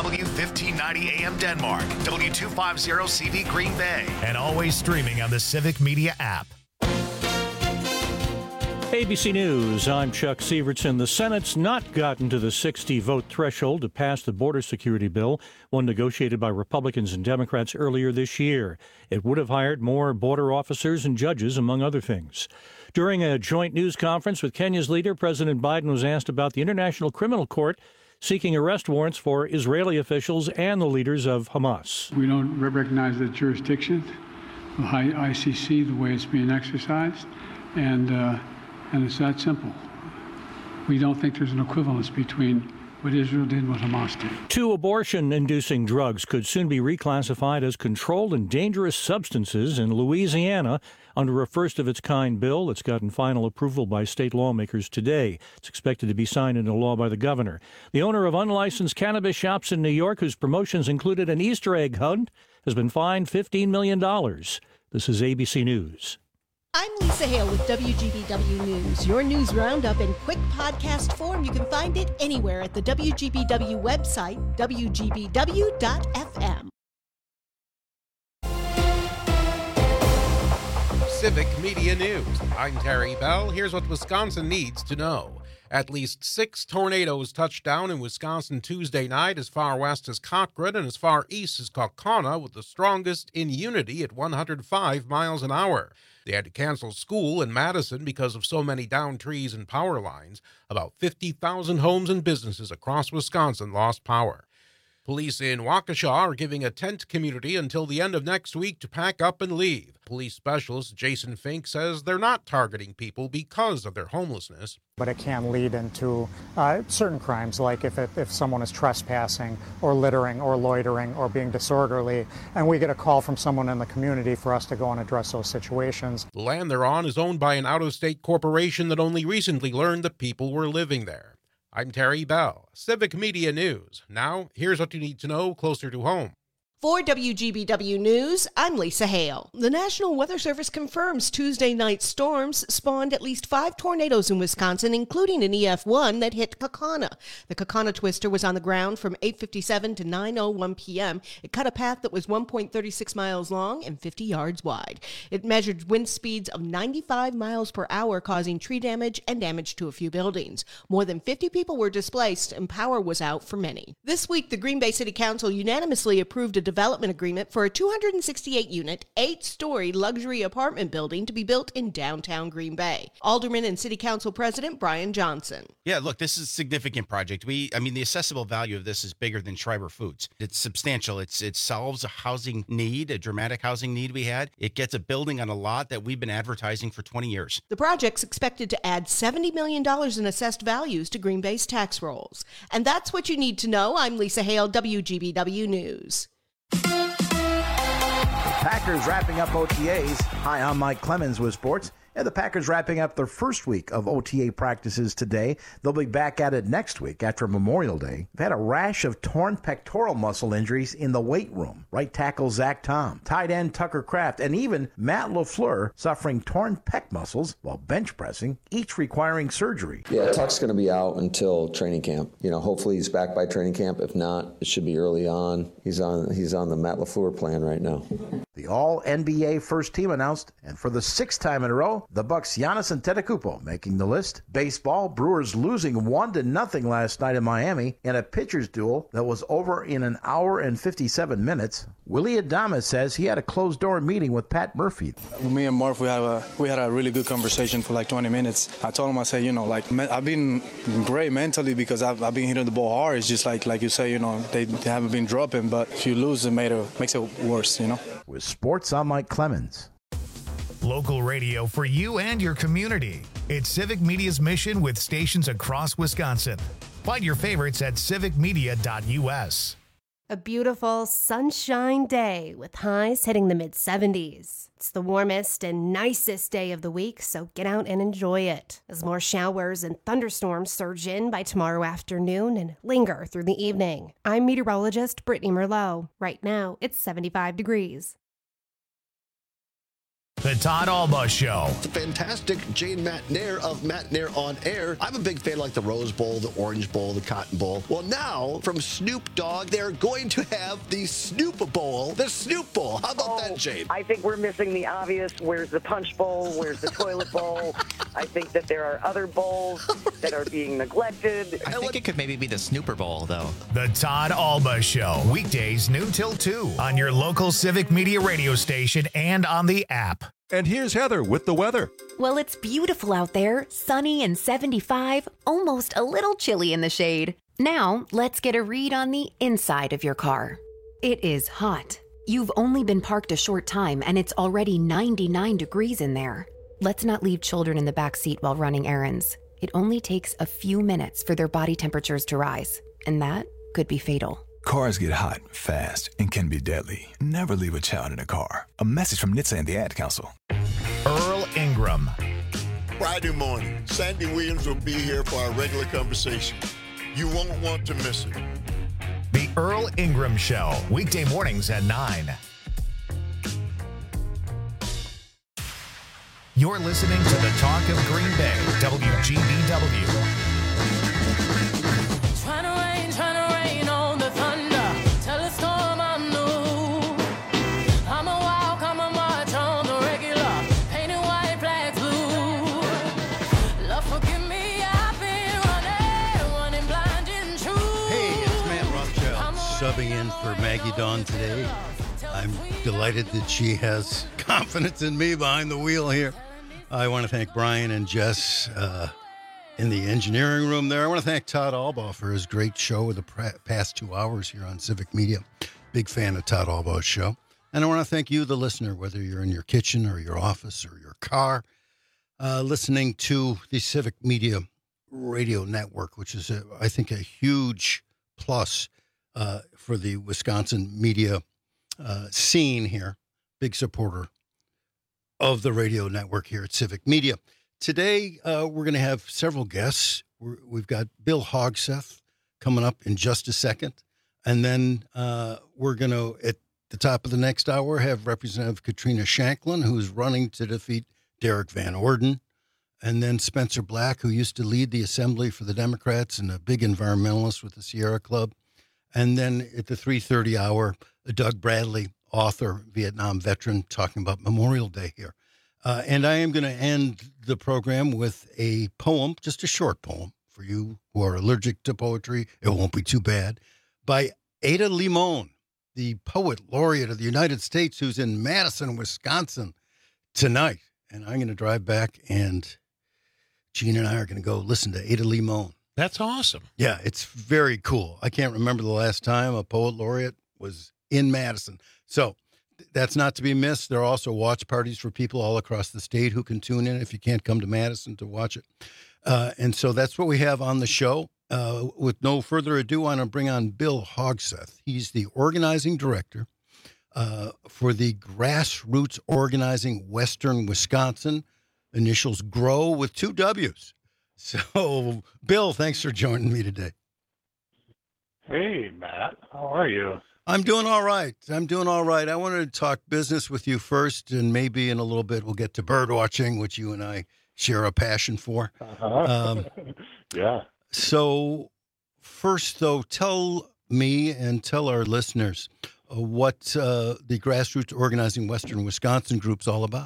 W1590 AM Denmark, W250CV Green Bay, and always streaming on the Civic Media app. ABC News, I'm Chuck Sievertson. The Senate's not gotten to the 60-vote threshold to pass the border security bill, one negotiated by Republicans and Democrats earlier this year. It would have hired more border officers and judges, among other things. During a joint news conference with Kenya's leader, President Biden was asked about the International Criminal Court seeking arrest warrants for Israeli officials and the leaders of Hamas. We don't recognize the jurisdiction of ICC the way it's being exercised, and it's that simple. We don't think there's an equivalence between what Israel did and what Hamas did. 2 abortion-inducing drugs could soon be reclassified as controlled and dangerous substances in Louisiana under a first-of-its-kind bill that's gotten final approval by state lawmakers today. It's expected to be signed into law by the governor. The owner of unlicensed cannabis shops in New York, whose promotions included an Easter egg hunt, has been fined $15 million. This is ABC News. I'm Lisa Hale with WGBW News. Your news roundup in quick podcast form. You can find it anywhere at the WGBW website, WGBW.FM. Civic Media News. I'm Terry Bell. Here's what Wisconsin needs to know. At least 6 tornadoes touched down in Wisconsin Tuesday night, as far west as Cochrane and as far east as Kaukauna, with the strongest in Unity at 105 miles an hour. They had to cancel school in Madison because of so many downed trees and power lines. About 50,000 homes and businesses across Wisconsin lost power. Police in Waukesha are giving a tent community until the end of next week to pack up and leave. Police specialist Jason Fink says they're not targeting people because of their homelessness. But it can lead into certain crimes, like if someone is trespassing or littering or loitering or being disorderly, and we get a call from someone in the community for us to go and address those situations. The land they're on is owned by an out-of-state corporation that only recently learned that people were living there. I'm Terry Bell, Civic Media News. Now, here's what you need to know closer to home. For WGBW News, I'm Lisa Hale. The National Weather Service confirms Tuesday night storms spawned at least 5 tornadoes in Wisconsin, including an EF1 that hit Kaukauna. The Kaukauna twister was on the ground from 8:57 to 9:01 p.m. It cut a path that was 1.36 miles long and 50 yards wide. It measured wind speeds of 95 miles per hour, causing tree damage and damage to a few buildings. More than 50 people were displaced and power was out for many. This week, the Green Bay City Council unanimously approved a development agreement for a 268-unit, 8-story luxury apartment building to be built in downtown Green Bay. Alderman and City Council President Brian Johnson. Yeah, look, this is a significant project. The accessible value of this is bigger than Schreiber Foods. It's substantial. It solves a housing need, a dramatic housing need we had. It gets a building on a lot that we've been advertising for 20 years. The project's expected to add $70 million in assessed values to Green Bay's tax rolls. And that's what you need to know. I'm Lisa Hale, WGBW News. Packers wrapping up OTAs. Hi, I'm Mike Clemens with sports. And the Packers wrapping up their first week of OTA practices today. They'll be back at it next week after Memorial Day. They've had a rash of torn pectoral muscle injuries in the weight room. Right tackle Zach Tom, tight end Tucker Kraft, and even Matt LaFleur suffering torn pec muscles while bench pressing, each requiring surgery. Yeah, Tuck's going to be out until training camp. Hopefully he's back by training camp. If not, it should be early on. He's on the Matt LaFleur plan right now. The All-NBA first team announced, and for the 6th time in a row, the Bucks' Giannis Antetokounmpo making the list. Baseball, Brewers losing 1-0 last night in Miami in a pitcher's duel that was over in an hour and 57 minutes. Willie Adames says he had a closed-door meeting with Pat Murphy. Me and Murph, we had a really good conversation for like 20 minutes. I told him, I said, I've been great mentally because I've been hitting the ball hard. It's just like you say, they haven't been dropping, but if you lose, it makes it worse, With sports, I'm Mike Clemens. Local radio for you and your community. It's Civic Media's mission with stations across Wisconsin. Find your favorites at civicmedia.us. A beautiful sunshine day with highs hitting the mid-70s. It's the warmest and nicest day of the week, so get out and enjoy it as more showers and thunderstorms surge in by tomorrow afternoon and linger through the evening. I'm meteorologist Brittany Merlot. Right now, it's 75 degrees. The Todd Alba Show. It's a fantastic Jane Matt Nair of Matt Nair on Air. I'm a big fan of like the Rose Bowl, the Orange Bowl, the Cotton Bowl. Well, now from Snoop Dogg, they're going to have the Snoop Bowl, the Snoop Bowl. How about that, Jane? I think we're missing the obvious. Where's the Punch Bowl? Where's the Toilet Bowl? I think that there are other bowls that are being neglected. I think it could maybe be the Snooper Bowl, though. The Todd Alba Show. Weekdays noon till 2 on your local Civic Media radio station and on the app. And here's Heather with the weather. Well, it's beautiful out there, sunny and 75, almost a little chilly in the shade. Now, let's get a read on the inside of your car. It is hot. You've only been parked a short time and it's already 99 degrees in there. Let's not leave children in the back seat while running errands. It only takes a few minutes for their body temperatures to rise, and that could be fatal. Cars get hot, fast, and can be deadly. Never leave a child in a car. A message from NHTSA and the Ad Council. Earl Ingram. Friday morning, Sandy Williams will be here for our regular conversation. You won't want to miss it. The Earl Ingram Show, weekday mornings at 9. You're listening to the Talk of Green Bay, WGBW. Trying to rain on the thunder. Tell a storm I'm new. I'm a walk, I'm a march on the regular. Painted white flags blue. Love, forgive me, I've been running blind and true. Hey, it's Matt Rothschild subbing in for Maggie Dawn today. I'm delighted that she has confidence in me behind the wheel here. I want to thank Brian and Jess in the engineering room there. I want to thank Todd Alba for his great show of the past 2 hours here on Civic Media. Big fan of Todd Alba's show. And I want to thank you, the listener, whether you're in your kitchen or your office or your car, listening to the Civic Media Radio Network, which is, I think, a huge plus for the Wisconsin media scene here. Big supporter of the radio network here at Civic Media. Today, we're going to have several guests. We've got Bill Hogseth coming up in just a second. And then we're going to, at the top of the next hour, have Representative Katrina Shanklin, who's running to defeat Derek Van Orden. And then Spencer Black, who used to lead the assembly for the Democrats and a big environmentalist with the Sierra Club. And then at the 3:30 hour, Doug Bradley, author, Vietnam veteran, talking about Memorial Day here. And I am going to end the program with a poem, just a short poem for you who are allergic to poetry. It won't be too bad. By Ada Limon, the poet laureate of the United States, who's in Madison, Wisconsin tonight. And I'm going to drive back, and Gene and I are going to go listen to Ada Limon. That's awesome. Yeah, it's very cool. I can't remember the last time a poet laureate was in Madison. So that's not to be missed. There are also watch parties for people all across the state who can tune in if you can't come to Madison to watch it. And so that's what we have on the show. With no further ado, I want to bring on Bill Hogseth. He's the organizing director for the Grassroots Organizing Western Wisconsin. Initials GROW with 2 W's. So, Bill, thanks for joining me today. Hey, Matt. How are you? I'm doing all right. I wanted to talk business with you first, and maybe in a little bit we'll get to bird watching, which you and I share a passion for. Yeah. So first, though, tell me and tell our listeners what the Grassroots Organizing Western Wisconsin group's all about.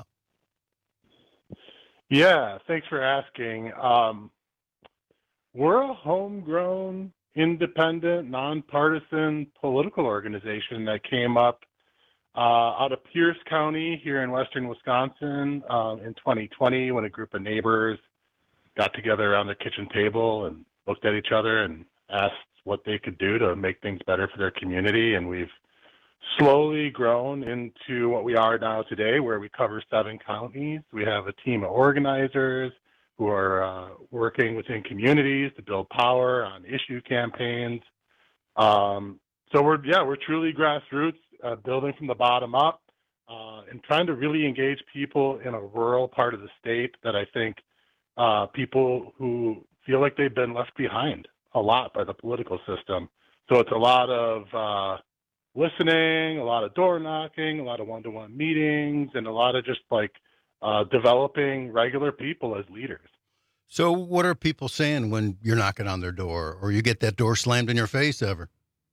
Yeah, thanks for asking. We're a homegrown, independent, nonpartisan political organization that came up out of Pierce County here in western Wisconsin in 2020 when a group of neighbors got together around the kitchen table and looked at each other and asked what they could do to make things better for their community. And we've slowly grown into what we are now today, where we cover 7 counties. We have a team of organizers who are working within communities to build power on issue campaigns. So we're truly grassroots, building from the bottom up, and trying to really engage people in a rural part of the state that I think people who feel like they've been left behind a lot by the political system. So it's a lot of listening, a lot of door knocking, a lot of one-to-one meetings, and a lot of just like developing regular people as leaders. So what are people saying when you're knocking on their door or you get that door slammed in your face ever?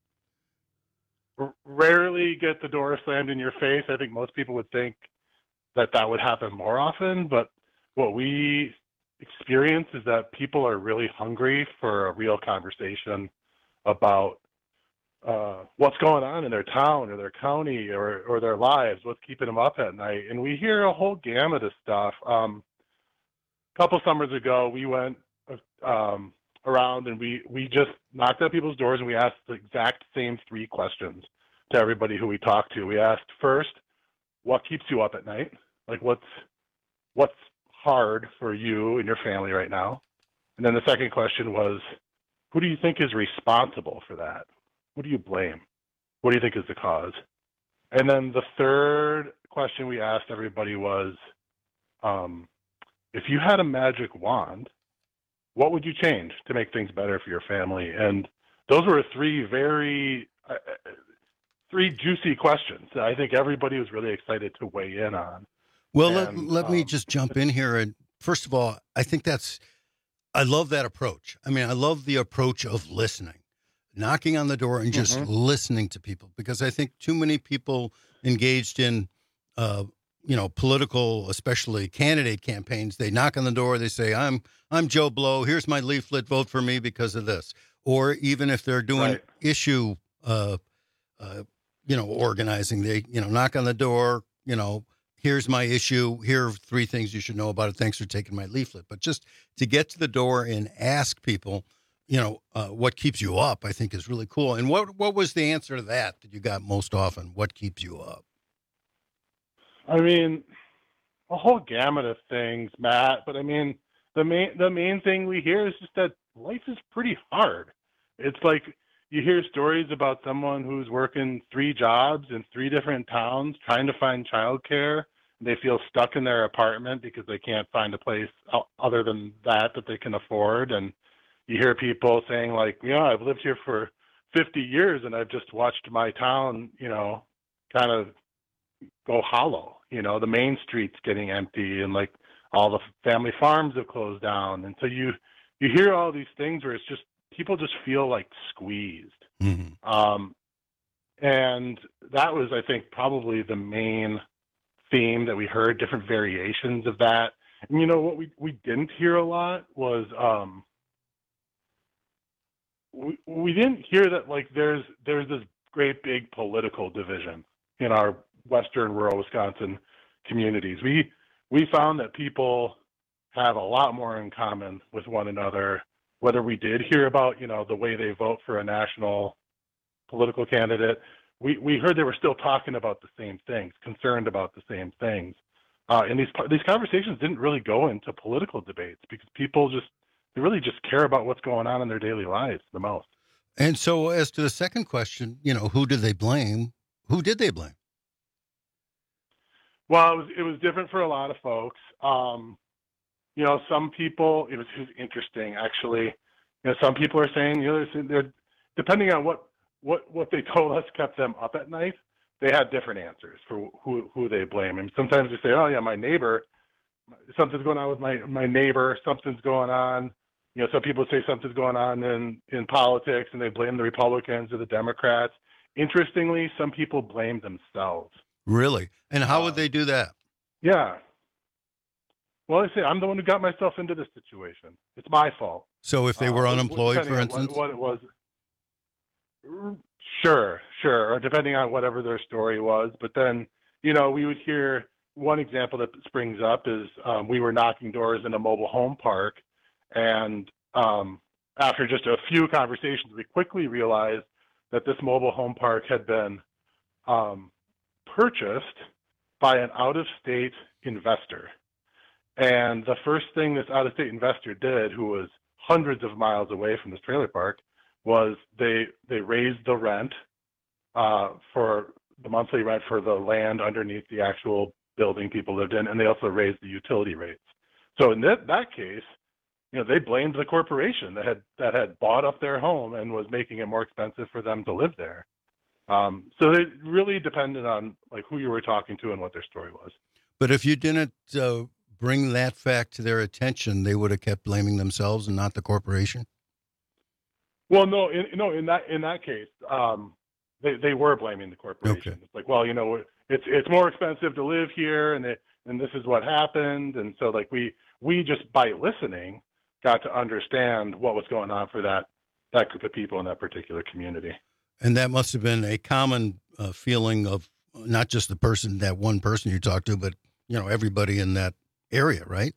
Rarely get the door slammed in your face. I think most people would think that would happen more often, but what we experience is that people are really hungry for a real conversation about what's going on in their town or their county or their lives, what's keeping them up at night. And we hear a whole gamut of stuff. A couple summers ago, we went around and we just knocked at people's doors and we asked the exact same 3 questions to everybody who we talked to. We asked first, what keeps you up at night? Like what's hard for you and your family right now? And then the second question was, who do you think is responsible for that? Who do you blame? What do you think is the cause? And then the third question we asked everybody was, if you had a magic wand, what would you change to make things better for your family? And those were 3 very, 3 juicy questions that I think everybody was really excited to weigh in on. Well, let me just jump in here. And first of all, I think I love that approach. I mean, I love the approach of listening, knocking on the door and just listening to people, because I think too many people engaged in, political, especially candidate campaigns, they knock on the door, they say, I'm Joe Blow, here's my leaflet, vote for me because of this. Or even if they're doing issue, organizing, they, knock on the door, here's my issue, here are 3 things you should know about it, thanks for taking my leaflet. But just to get to the door and ask people, what keeps you up, I think is really cool. And what was the answer to that you got most often? What keeps you up? I mean, a whole gamut of things, Matt. But I mean, the main thing we hear is just that life is pretty hard. It's like you hear stories about someone who's working 3 jobs in 3 different towns trying to find childcare. They feel stuck in their apartment because they can't find a place other than that they can afford. And you hear people saying like, I've lived here for 50 years and I've just watched my town, kind of go hollow. The main street's getting empty and like all the family farms have closed down. And so you hear all these things where it's just, people just feel like squeezed. Mm-hmm. And that was, I think, probably the main theme that we heard, different variations of that. And what we didn't hear a lot was, we didn't hear that like there's this great big political division in our western rural Wisconsin communities. We found that people have a lot more in common with one another, whether we did hear about, the way they vote for a national political candidate. We heard they were still talking about the same things, concerned about the same things. And these conversations didn't really go into political debates because people they really just care about what's going on in their daily lives the most. And so as to the second question, who did they blame? Who did they blame? Well, it was different for a lot of folks. Some people, it was interesting actually. Some people are saying, they're depending on what they told us kept them up at night, they had different answers for who they blame. And sometimes they say, oh yeah, my neighbor, something's going on with my neighbor, something's going on. Some people say something's going on in politics and they blame the Republicans or the Democrats. Interestingly, some people blame themselves. Really? And how would they do that? Yeah. Well, they say, I'm the one who got myself into this situation. It's my fault. So if they were unemployed, for instance? What it was. Sure. Or depending on whatever their story was. But then, we would hear one example that springs up is we were knocking doors in a mobile home park. And after just a few conversations, we quickly realized that this mobile home park had been purchased by an out-of-state investor. And the first thing this out-of-state investor did, who was hundreds of miles away from this trailer park, was they raised the rent for the monthly rent for the land underneath the actual building people lived in, and they also raised the utility rates. So in that case, they blamed the corporation that had bought up their home and was making it more expensive for them to live there. So it really depended on like who you were talking to and what their story was. But if you didn't bring that fact to their attention, they would have kept blaming themselves and not the corporation? Well, no, in that case, they were blaming the corporation. Okay. It's like, well, it's more expensive to live here, and this is what happened, and so like we just by listening got to understand what was going on for that group of people in that particular community. And that must have been a common feeling of not just that one person you talked to, but everybody in that area, right?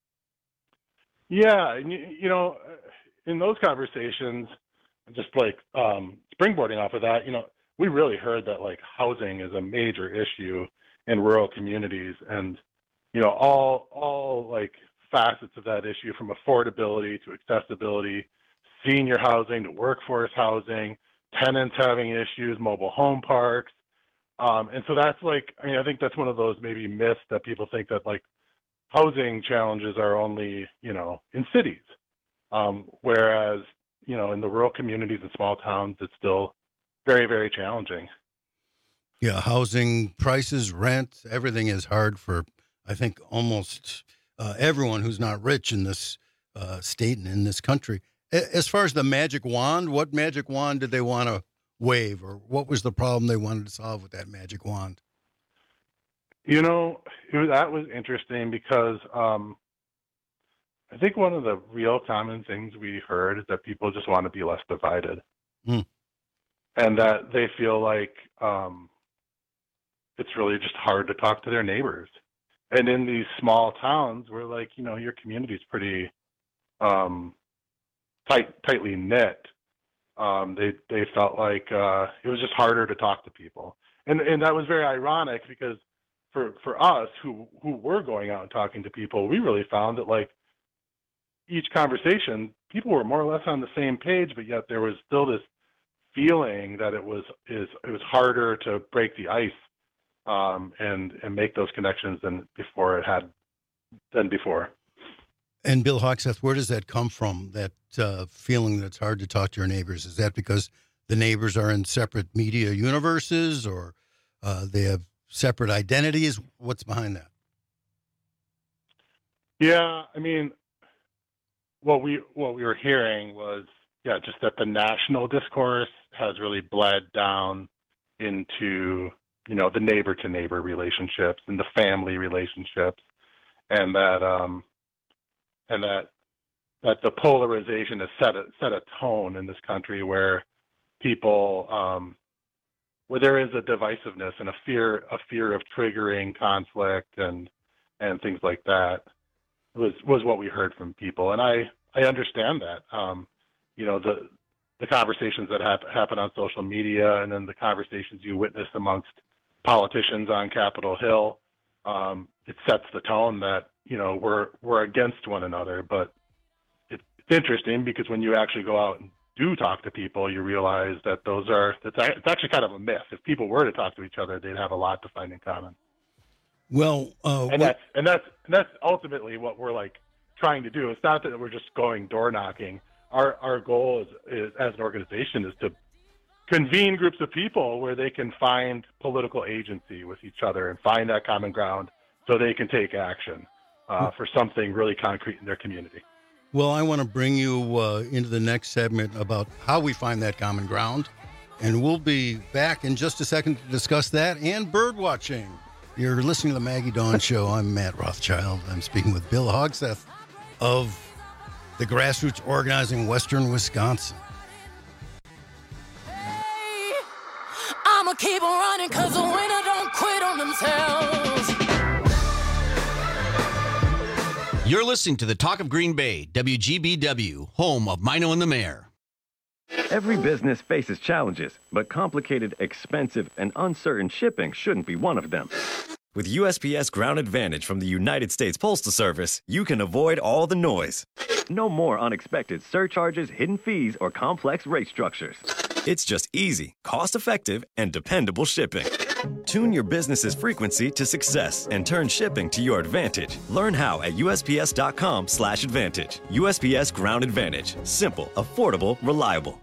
Yeah, and in those conversations, just like springboarding off of that, we really heard that like housing is a major issue in rural communities, and all like facets of that issue, from affordability to accessibility, senior housing to workforce housing, tenants having issues, mobile home parks. And so that's like, I think that's one of those maybe myths that people think that like housing challenges are only, in cities. Whereas, in the rural communities and small towns, it's still very, very challenging. Yeah, housing prices, rent, everything is hard for, I think, almost everyone who's not rich in this state and in this country. As far as the magic wand, what magic wand did they want to wave, or what was the problem they wanted to solve with that magic wand? That was interesting because I think one of the real common things we heard is that people just want to be less divided. And that they feel like it's really just hard to talk to their neighbors. And in these small towns where like, your community is pretty tightly knit, they felt like it was just harder to talk to people. And that was very ironic because for us who were going out and talking to people, we really found that like each conversation, people were more or less on the same page, but yet there was still this feeling that it was harder to break the ice and make those connections than before. And Bill Hogseth, where does that come from, that feeling that it's hard to talk to your neighbors? Is that because the neighbors are in separate media universes, or they have separate identities? What's behind that? Yeah, I mean, what we were hearing was, just that the national discourse has really bled down into, the neighbor to neighbor relationships and the family relationships, and that the polarization has set a tone in this country where people, where there is a divisiveness and a fear of triggering conflict and things like that was what we heard from people. And I understand that. The conversations that happen on social media, and then the conversations you witness amongst politicians on Capitol Hill, it sets the tone that, we're against one another. But it's interesting because when you actually go out and do talk to people, you realize that it's actually kind of a myth. If people were to talk to each other, they'd have a lot to find in common. Well, and that's ultimately what we're like trying to do. It's not that we're just going door knocking. Our goal is as an organization is to convene groups of people where they can find political agency with each other and find that common ground so they can take action for something really concrete in their community. Well, I want to bring you into the next segment about how we find that common ground, and we'll be back in just a second to discuss that and bird watching. You're listening to the Maggie Dawn Show. I'm Matt Rothschild. I'm speaking with Bill Hogseth of the Grassroots Organizing Western Wisconsin. I'ma keep on running because the winner don't quit on themselves. You're listening to the Talk of Green Bay, WGBW, home of Mino and the Mayor. Every business faces challenges, but complicated, expensive, and uncertain shipping shouldn't be one of them. With USPS Ground Advantage from the United States Postal Service, you can avoid all the noise. No more unexpected surcharges, hidden fees, or complex rate structures. It's just easy, cost-effective, and dependable shipping. Tune your business's frequency to success and turn shipping to your advantage. Learn how at USPS.com/advantage. USPS Ground Advantage. Simple, affordable, reliable.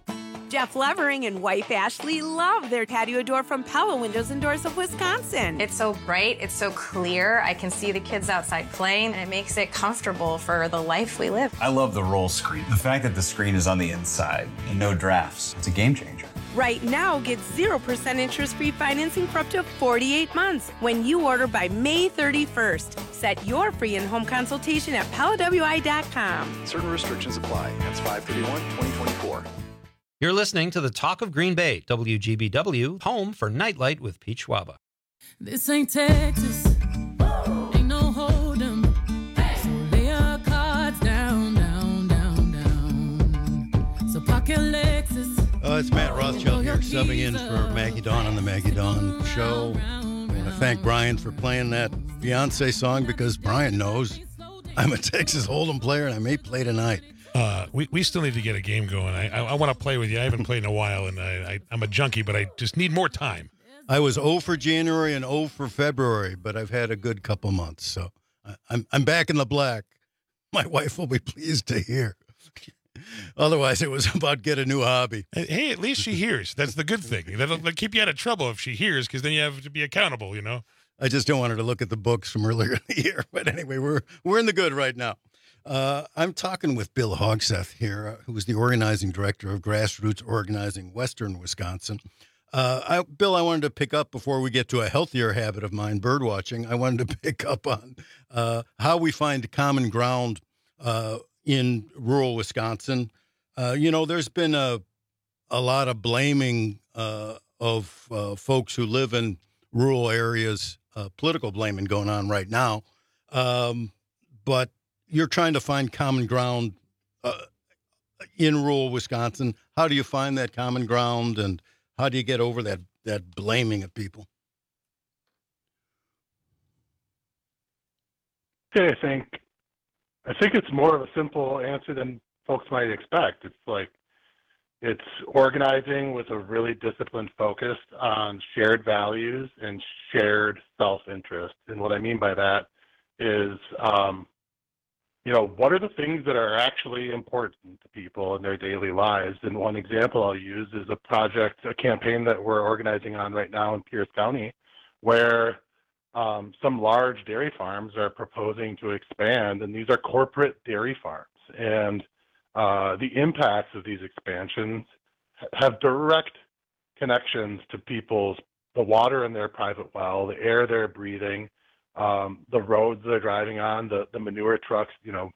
Jeff Levering and wife Ashley love their patio door from Pella Windows and Doors of Wisconsin. It's so bright, it's so clear. I can see the kids outside playing, and it makes it comfortable for the life we live. I love the roll screen. The fact that the screen is on the inside and no drafts, it's a game changer. Right now, get 0% interest-free financing for up to 48 months when you order by May 31st. Set your free in-home consultation at PellaWI.com. Certain restrictions apply. That's 5/31/2024. You're listening to the Talk of Green Bay, WGBW, home for Nightlight with Pete Schwaba. This ain't Texas. Ain't no hold'em. So lay your cards down, down, down, down. So pocket Lexus. It's Matt Rothschild here, subbing in for Maggie Dawn on the Maggie Dawn Show. I want to thank Brian for playing that Beyonce song because Brian knows I'm a Texas Hold'em player and I may play tonight. We still need to get a game going. I want to play with you. I haven't played in a while, and I'm a junkie, but I just need more time. I was 0 for January and 0 for February, but I've had a good couple months, so I'm back in the black. My wife will be pleased to hear. Otherwise, it was about get a new hobby. Hey, at least she hears. That's the good thing. That'll keep you out of trouble if she hears, because then you have to be accountable, you know? I just don't want her to look at the books from earlier in the year. But anyway, we're in the good right now. I'm talking with Bill Hogseth here, who is the organizing director of Grassroots Organizing Western Wisconsin. Bill, I wanted to pick up before we get to a healthier habit of mine, bird watching. I wanted to pick up on how we find common ground in rural Wisconsin. There's been a lot of blaming of folks who live in rural areas, political blaming going on right now. But you're trying to find common ground in rural Wisconsin. How do you find that common ground, and how do you get over that blaming of people? Okay, I think it's more of a simple answer than folks might expect. It's organizing with a really disciplined focus on shared values and shared self-interest. And what I mean by that is, what are the things that are actually important to people in their daily lives? And one example I'll use is a campaign that we're organizing on right now in Pierce County, where some large dairy farms are proposing to expand, and these are corporate dairy farms. And the impacts of these expansions have direct connections to the water in their private well, the air they're breathing, the roads they're driving on, the manure trucks,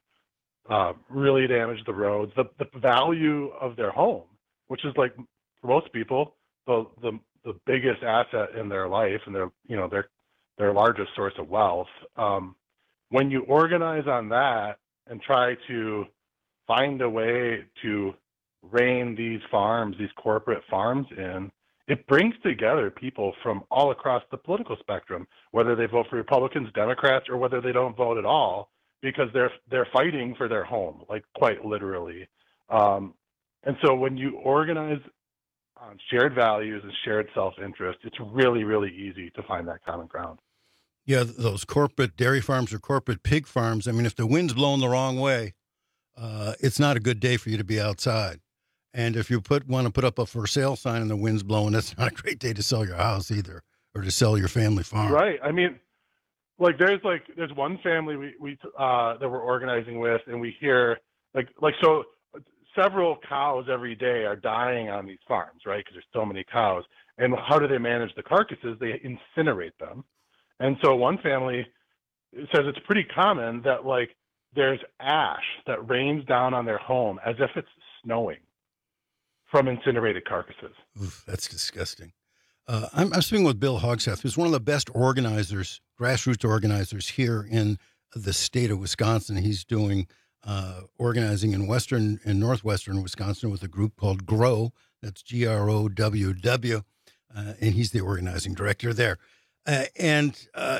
really damage the roads, the value of their home, which is, like, for most people, the biggest asset in their life and their largest source of wealth. When you organize on that and try to find a way to rein these corporate farms in, it brings together people from all across the political spectrum, whether they vote for Republicans, Democrats, or whether they don't vote at all, because they're fighting for their home, like, quite literally. And so when you organize on shared values and shared self-interest, it's really, really easy to find that common ground. Yeah, those corporate dairy farms or corporate pig farms, I mean, if the wind's blowing the wrong way, it's not a good day for you to be outside. And if you want to put up a for sale sign and the wind's blowing, that's not a great day to sell your house either, or to sell your family farm. Right. I mean, there's one family we that we're organizing with, and we hear so several cows every day are dying on these farms, right? Because there's so many cows. And how do they manage the carcasses? They incinerate them. And so one family says it's pretty common that, there's ash that rains down on their home as if it's snowing from incinerated carcasses. Oof, that's disgusting. I'm speaking with Bill Hogseth, who's one of the best organizers, grassroots organizers here in the state of Wisconsin. He's doing organizing in western and northwestern Wisconsin with a group called GROW. That's GROWW, and he's the organizing director there. I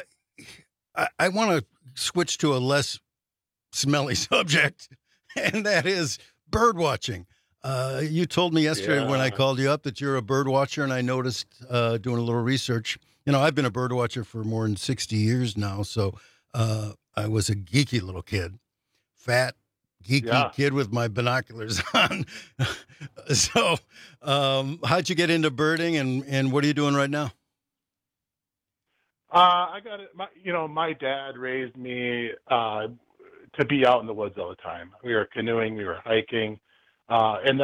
want to switch to a less smelly subject, and that is bird watching. You told me yesterday when I called you up that you're a bird watcher, and I noticed doing a little research. I've been a bird watcher for more than 60 years now, so I was a geeky little kid, fat, geeky kid with my binoculars on. So, how'd you get into birding, and what are you doing right now? I got it. My dad raised me to be out in the woods all the time. We were canoeing, we were hiking, and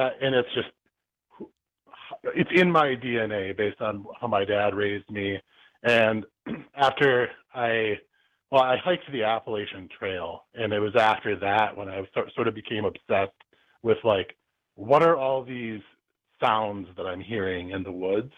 it's in my DNA based on how my dad raised me. And after I hiked the Appalachian Trail, and it was after that when I sort of became obsessed with, like, what are all these sounds that I'm hearing in the woods?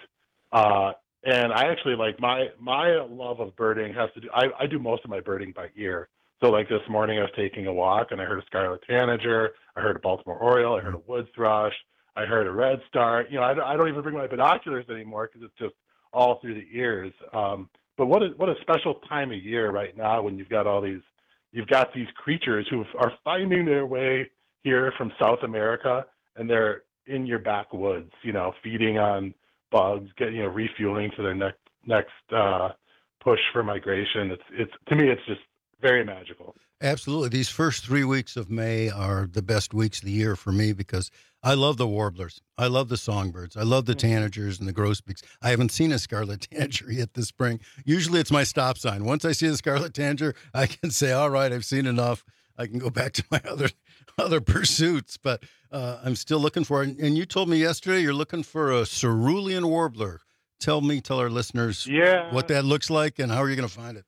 And I actually, like, my love of birding has to do, I do most of my birding by ear. So, like, this morning I was taking a walk and I heard a scarlet tanager, I heard a Baltimore Oriole, I heard a wood thrush, I heard a red star. I don't even bring my binoculars anymore because it's just all through the ears. But what a special time of year right now when you've got these creatures who are finding their way here from South America, and they're in your backwoods, feeding on bugs, refueling for their next push for migration. It's to me, it's just very magical. Absolutely. These first 3 weeks of May are the best weeks of the year for me because I love the warblers. I love the songbirds. I love the tanagers and the grosbeaks. I haven't seen a scarlet tanager yet this spring. Usually it's my stop sign. Once I see a scarlet tanager, I can say, all right, I've seen enough. I can go back to my other pursuits, but I'm still looking for it. And you told me yesterday you're looking for a cerulean warbler. Tell our listeners what that looks like and how are you going to find it?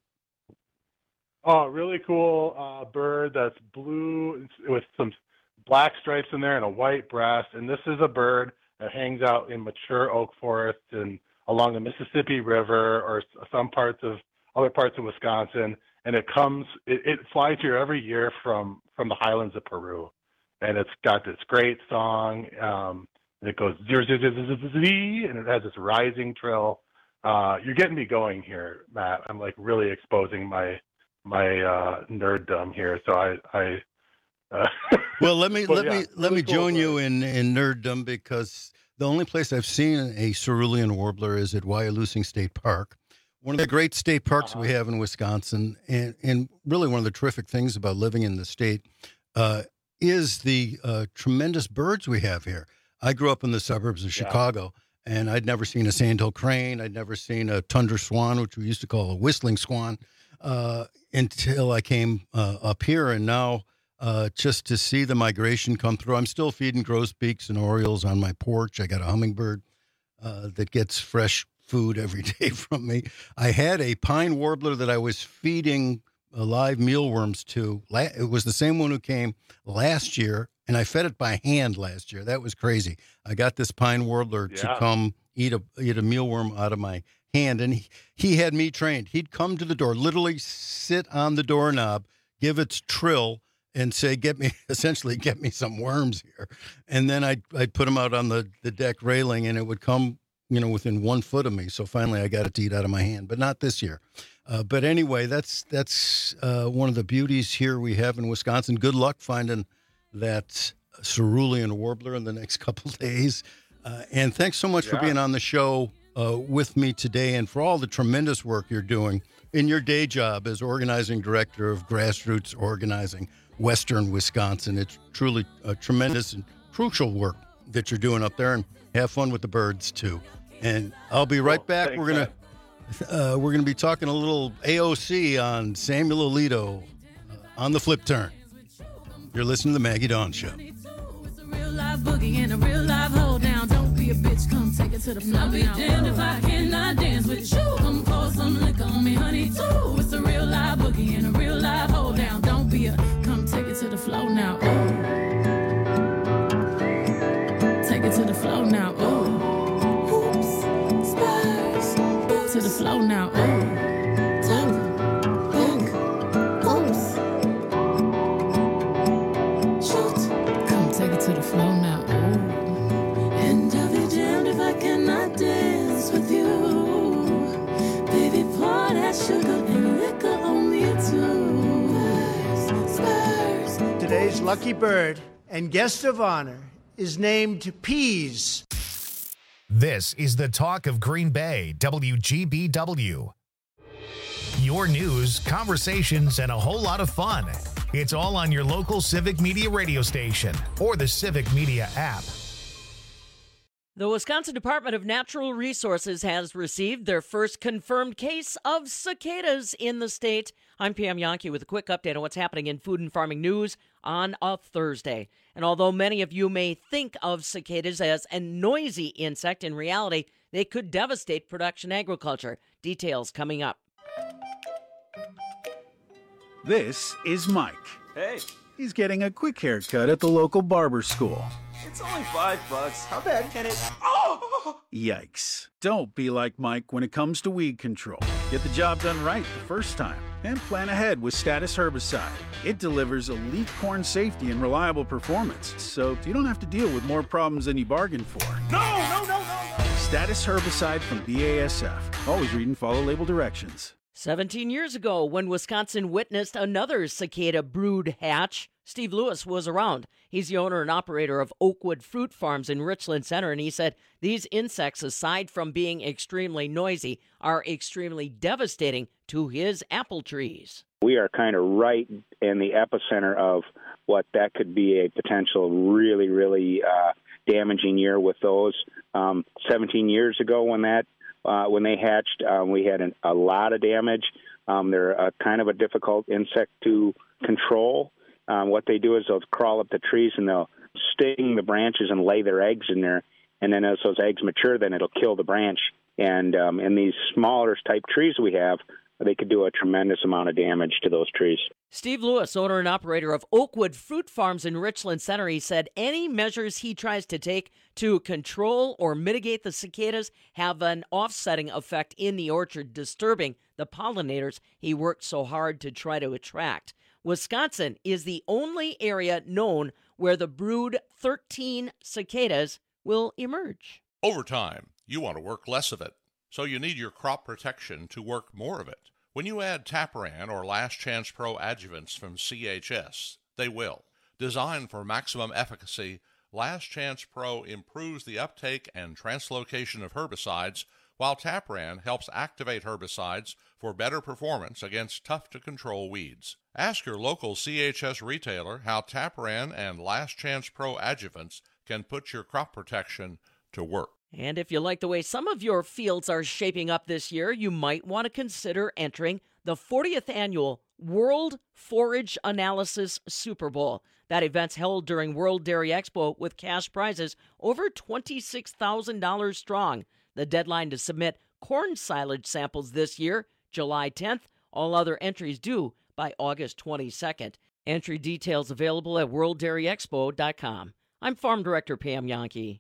Oh, really cool bird that's blue with some black stripes in there and a white breast. And this is a bird that hangs out in mature oak forests and along the Mississippi River or some other parts of Wisconsin. And it flies here every year from the highlands of Peru. And it's got this great song. And it goes zero, zero, zero, zero, zero, and it has this rising trill. You're getting me going here, Matt. I'm like really exposing my nerddom here. So well, let me join you in nerddom because the only place I've seen a cerulean warbler is at Wyalusing State Park, one of the great state parks we have in Wisconsin, and really one of the terrific things about living in the state is the tremendous birds we have here. I grew up in the suburbs of Chicago, and I'd never seen a sandhill crane. I'd never seen a tundra swan, which we used to call a whistling swan, until I came up here. And now just to see the migration come through, I'm still feeding grosbeaks and orioles on my porch. I got a hummingbird that gets fresh food every day from me. I had a pine warbler that I was feeding live mealworms to. It was the same one who came last year, and I fed it by hand last year. That was crazy. I got this pine warbler to come eat a mealworm out of my hand, and he had me trained. He'd come to the door, literally sit on the doorknob, give its trill, and say, get me some worms here. And then I'd put him out on the deck railing, and it would come, within 1 foot of me. So finally I got it to eat out of my hand, but not this year. But anyway, that's one of the beauties here we have in Wisconsin. Good luck finding that cerulean warbler in the next couple days. And thanks so much for being on the show with me today and for all the tremendous work you're doing in your day job as organizing director of Grassroots Organizing Western Wisconsin. It's truly a tremendous and crucial work that you're doing up there, and have fun with the birds too. And I'll be right back. Thanks, we're gonna be talking a little AOC on Samuel Alito on the flip turn. You're listening to the Maggie Dawn Show. Real life boogie and a real life hold down. Don't be a bitch, come take it to the floor. I'll be damned if I cannot dance with you. Come pour some liquor on me, honey, too. It's a real life boogie and a real life hold down. Don't be a, come take it to the floor now. Ooh. Take it to the floor now. Ooh. Hoops, spurs, to the floor now. Ooh. To the flow now, ooh. And I'll be damned if I cannot dance with you. Baby, pour that sugar and liquor on me too. Spurs. Today's lucky bird and guest of honor is named Peas. This is the Talk of Green Bay, WGBW. Your news, conversations, and a whole lot of fun. It's all on your local Civic Media radio station or the Civic Media app. The Wisconsin Department of Natural Resources has received their first confirmed case of cicadas in the state. I'm Pam Yonke with a quick update on what's happening in food and farming news on a Thursday. And although many of you may think of cicadas as a noisy insect, in reality, they could devastate production agriculture. Details coming up. This is Mike. Hey. He's getting a quick haircut at the local barber school. It's only $5. How bad can it... Oh! Yikes. Don't be like Mike when it comes to weed control. Get the job done right the first time and plan ahead with Status Herbicide. It delivers elite corn safety and reliable performance, so you don't have to deal with more problems than you bargained for. No! Status Herbicide from BASF. Always read and follow label directions. 17 years ago, when Wisconsin witnessed another cicada brood hatch, Steve Lewis was around. He's the owner and operator of Oakwood Fruit Farms in Richland Center, and he said these insects, aside from being extremely noisy, are extremely devastating to his apple trees. We are kind of right in the epicenter of what that could be a potential really damaging year with those. 17 years ago when they hatched, we had a lot of damage. They're kind of a difficult insect to control. What they do is they'll crawl up the trees and they'll sting the branches and lay their eggs in there. And then as those eggs mature, then it'll kill the branch. And in these smaller type trees we have, they could do a tremendous amount of damage to those trees. Steve Lewis, owner and operator of Oakwood Fruit Farms in Richland Center, he said any measures he tries to take to control or mitigate the cicadas have an offsetting effect in the orchard, disturbing the pollinators he worked so hard to try to attract. Wisconsin is the only area known where the brood 13 cicadas will emerge. Over time, you want to work less of it, so you need your crop protection to work more of it. When you add Taparan or Last Chance Pro adjuvants from CHS, they will. Designed for maximum efficacy, Last Chance Pro improves the uptake and translocation of herbicides, while Taparan helps activate herbicides for better performance against tough-to-control weeds. Ask your local CHS retailer how Taparan and Last Chance Pro adjuvants can put your crop protection to work. And if you like the way some of your fields are shaping up this year, you might want to consider entering the 40th annual World Forage Analysis Super Bowl. That event's held during World Dairy Expo with cash prizes over $26,000 strong. The deadline to submit corn silage samples this year, July 10th. All other entries due by August 22nd. Entry details available at worlddairyexpo.com. I'm Farm Director Pam Yonke.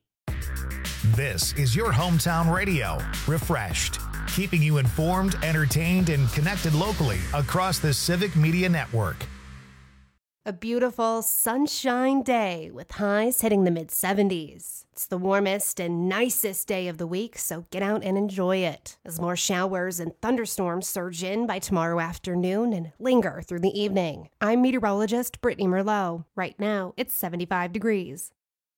This is your hometown radio, Refreshed, keeping you informed, entertained, and connected locally across the Civic Media Network. A beautiful sunshine day with highs hitting the mid-70s. It's the warmest and nicest day of the week, so get out and enjoy it as more showers and thunderstorms surge in by tomorrow afternoon and linger through the evening. I'm meteorologist Brittany Merlot. Right now, it's 75 degrees.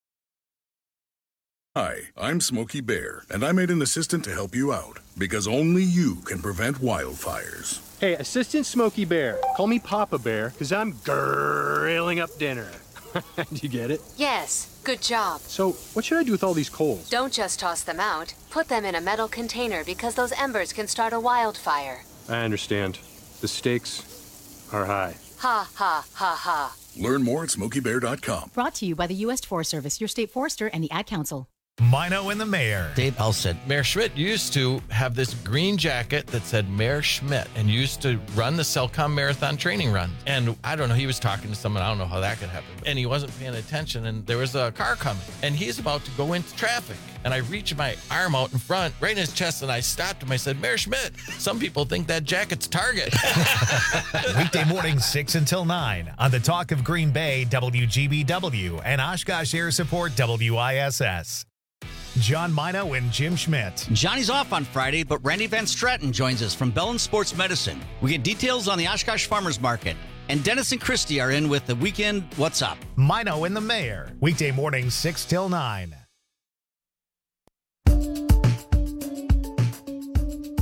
Hi, I'm Smokey Bear, and I made an assistant to help you out, because only you can prevent wildfires. Hey, Assistant Smokey Bear, call me Papa Bear, because I'm grilling up dinner. Do you get it? Yes, good job. So, what should I do with all these coals? Don't just toss them out. Put them in a metal container because those embers can start a wildfire. I understand. The stakes are high. Ha, ha, ha, ha. Learn more at SmokeyBear.com. Brought to you by the U.S. Forest Service, your state forester, and the Ad Council. Mino and the Mayor. Dave Bell said Mayor Schmidt used to have this green jacket that said Mayor Schmidt and used to run the Cellcom Marathon training run. And I don't know, he was talking to someone, I don't know how that could happen. And he wasn't paying attention and there was a car coming and he's about to go into traffic. And I reached my arm out in front, right in his chest, and I stopped him. I said, Mayor Schmidt, some people think that jacket's Target. Weekday morning, 6 until 9 on the Talk of Green Bay, WGBW, and Oshkosh Air Support, WISS. John Mino and Jim Schmidt. Johnny's off on Friday, but Randy Van Straten joins us from Bellin Sports Medicine. We get details on the Oshkosh Farmers Market. And Dennis and Christie are in with the Weekend What's Up. Mino and the Mayor. Weekday morning, 6 till 9.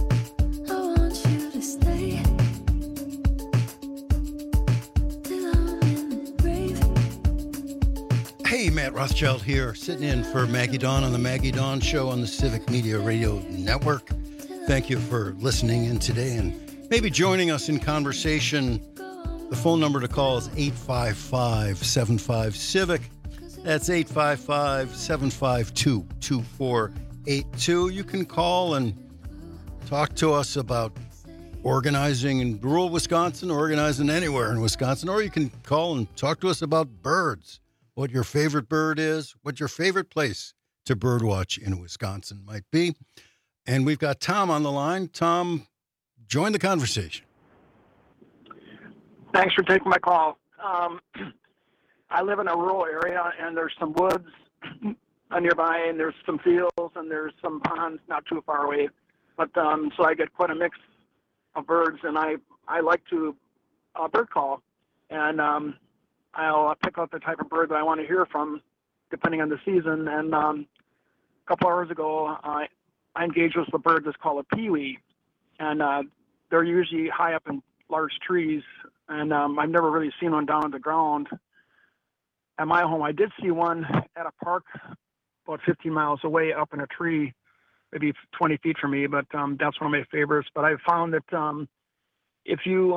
I want you to stay till I'm Matt Rothschild here, sitting in for Maggie Dawn on the Maggie Dawn Show on the Civic Media Radio Network. Thank you for listening in today and maybe joining us in conversation. The phone number to call is 855-75-CIVIC. That's 855-752-2482. You can call and talk to us about organizing in rural Wisconsin, organizing anywhere in Wisconsin, or you can call and talk to us about birds, what your favorite bird is, what your favorite place to birdwatch in Wisconsin might be. And we've got Tom on the line. Tom, join the conversation. Thanks for taking my call. I live in a rural area, and there's some woods nearby, and there's some fields, and there's some ponds not too far away. But so I get quite a mix of birds, and I like to bird call, and I'll pick out the type of bird that I want to hear from, depending on the season. And a couple hours ago, I engaged with a bird that's called a peewee, and they're usually high up in large trees, and I've never really seen one down on the ground. At my home, I did see one at a park about 15 miles away up in a tree, maybe 20 feet from me, but that's one of my favorites. But I found that if you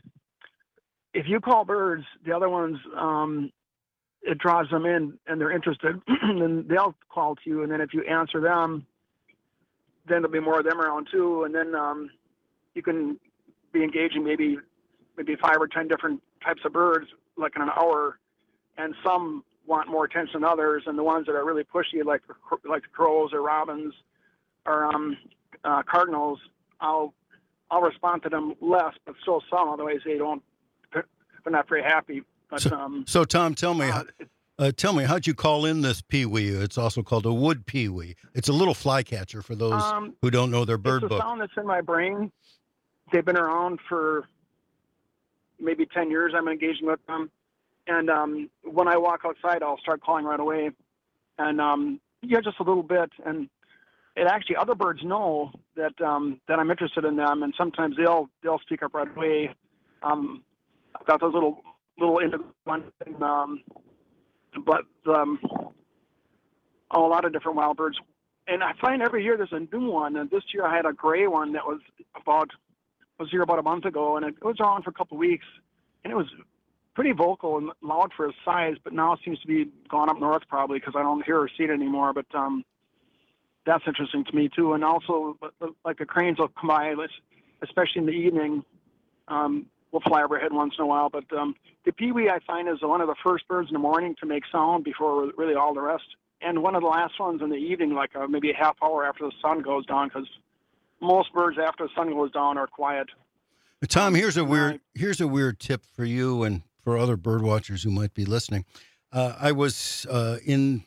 call birds, the other ones, it draws them in and they're interested, and they'll call to you. And then if you answer them, then there'll be more of them around too. And then you can be engaging maybe 5 or 10 different types of birds, like in an hour. And some want more attention than others. And the ones that are really pushy, like the crows or robins or cardinals, I'll respond to them less, but still some. Otherwise, they're not very happy. But, so Tom, tell me, how'd you call in this peewee? It's also called a wood peewee. It's a little flycatcher for those who don't know their bird book. It's a sound that's in my brain. They've been around for maybe 10 years. I'm engaging with them. And when I walk outside, I'll start calling right away. And just a little bit. And it actually, other birds know that that I'm interested in them, and sometimes they'll speak up right away. I've got those little indigo ones, but a lot of different wild birds. And I find every year there's a new one. And this year I had a gray one that was here about a month ago, and it was around for a couple of weeks, and it was pretty vocal and loud for his size. But now it seems to be gone up north probably because I don't hear or see it anymore. But that's interesting to me too. And also, like the cranes will come by, especially in the evening. We'll fly overhead once in a while. But the peewee, I find, is one of the first birds in the morning to make sound before really all the rest. And one of the last ones in the evening, like maybe a half hour after the sun goes down, because most birds after the sun goes down are quiet. Tom, here's a weird tip for you and for other bird watchers who might be listening. I was in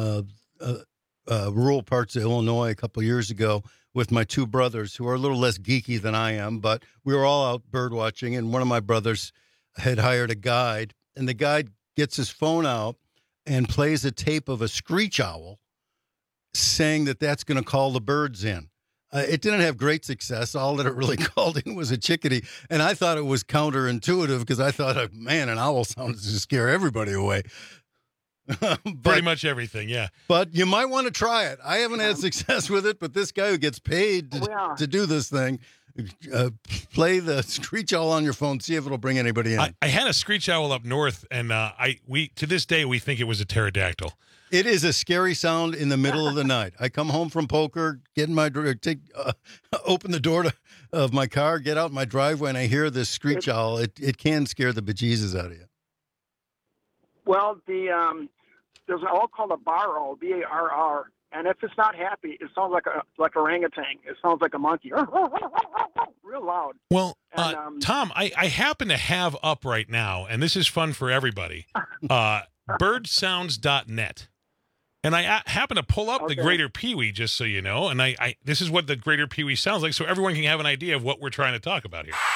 rural parts of Illinois a couple years ago with my two brothers, who are a little less geeky than I am, but we were all out bird watching, and one of my brothers had hired a guide, and the guide gets his phone out and plays a tape of a screech owl saying that that's going to call the birds in. It didn't have great success. All that it really called in was a chickadee. And I thought it was counterintuitive because I thought, man, an owl sounds to scare everybody away. Pretty much everything, yeah. But you might want to try it. I haven't had success with it, but this guy who gets paid to do this thing, play the screech owl on your phone, see if it'll bring anybody in. I had a screech owl up north, and we to this day we think it was a pterodactyl. It is a scary sound in the middle of the night. I come home from poker, get in my open the door of my car, get out in my driveway, and I hear this screech owl. It can scare the bejesus out of you. Well, there's an owl called a bar owl, B-A-R-R, and if it's not happy, it sounds like orangutan. It sounds like a monkey, real loud. Well, Tom, I happen to have up right now, and this is fun for everybody, birdsounds.net. And I happen to pull up the greater peewee, just so you know, and I this is what the greater peewee sounds like, so everyone can have an idea of what we're trying to talk about here.